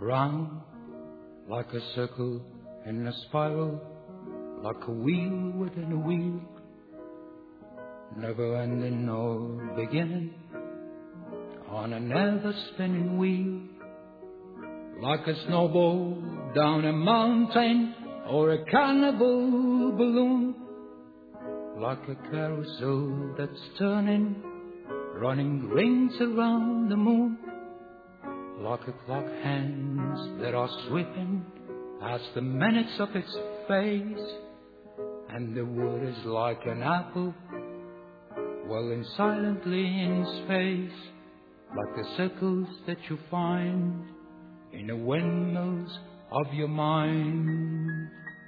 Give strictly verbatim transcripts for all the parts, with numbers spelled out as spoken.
round like a circle in a spiral, like a wheel within a wheel, never ending nor beginning, on an ever spinning wheel, like a snowball down a mountain or a carnival balloon, like a carousel that's turning, running rings around the moon, like a clock hands that are sweeping past the minutes of its face, and the wood is like an apple whirling silently in space, like the circles that you find in the windmills of your mind.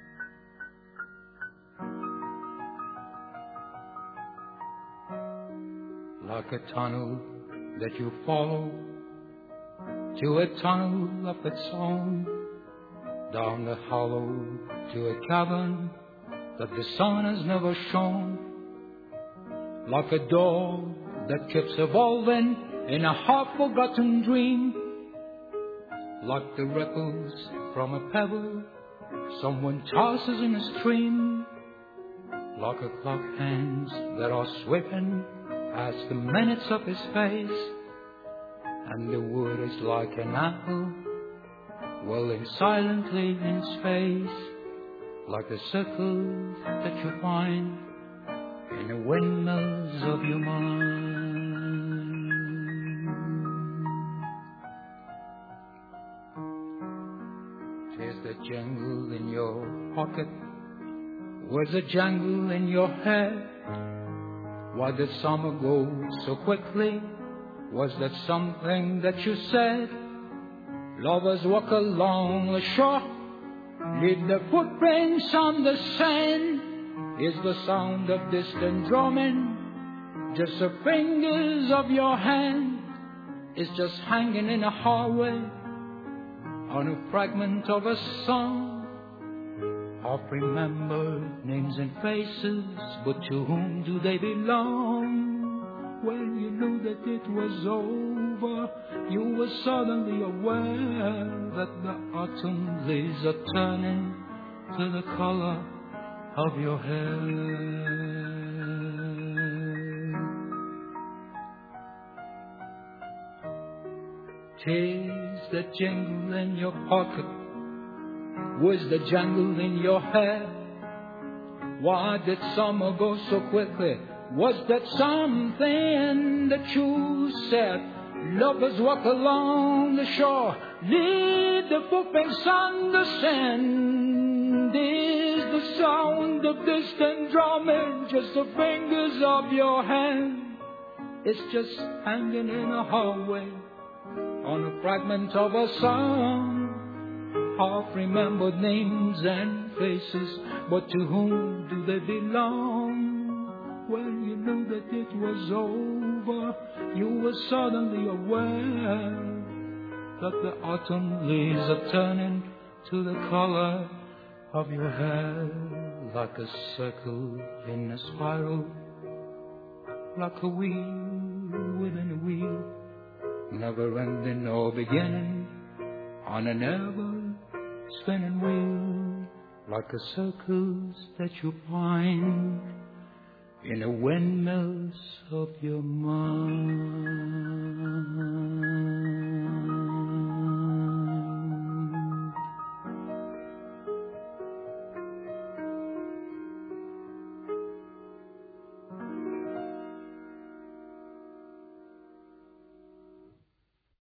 Like a tunnel that you follow to a tunnel of its own, down the hollow to a cavern that the sun has never shown, like a door that keeps evolving in a half-forgotten dream, like the ripples from a pebble someone tosses in a stream, like a clock hands that are sweeping past the minutes of his face, and the wood is like an apple whirling silently in space, like the circles that you find in the windmills of your mind. There's the jangle in your pocket, where's the jangle in your head? Why did summer go so quickly? Was that something that you said? Lovers walk along the shore, leave their footprints on the sand. Is the sound of distant drumming just the fingers of your hand? It's just hanging in a hallway on a fragment of a song. Half remembered names and faces, but to whom do they belong? When you knew that it was over, you were suddenly aware that the autumn leaves are turning to the color of your hair. Tis the jingle in your pocket, was the jangle in your head? Why did summer go so quickly? Was that something that you said? Lovers walk along the shore, leave the footprints on the sand. Is the sound of distant drumming just the fingers of your hand? It's just hanging in a hallway on a fragment of a song. Half remembered names and faces, but to whom do they belong? When you knew that it was over, you were suddenly aware that the autumn leaves are turning to the color of your hair, like a circle in a spiral, like a wheel within a wheel, never ending or beginning, on an ever spinning wheel, like the circles that you find in the windmills of your mind.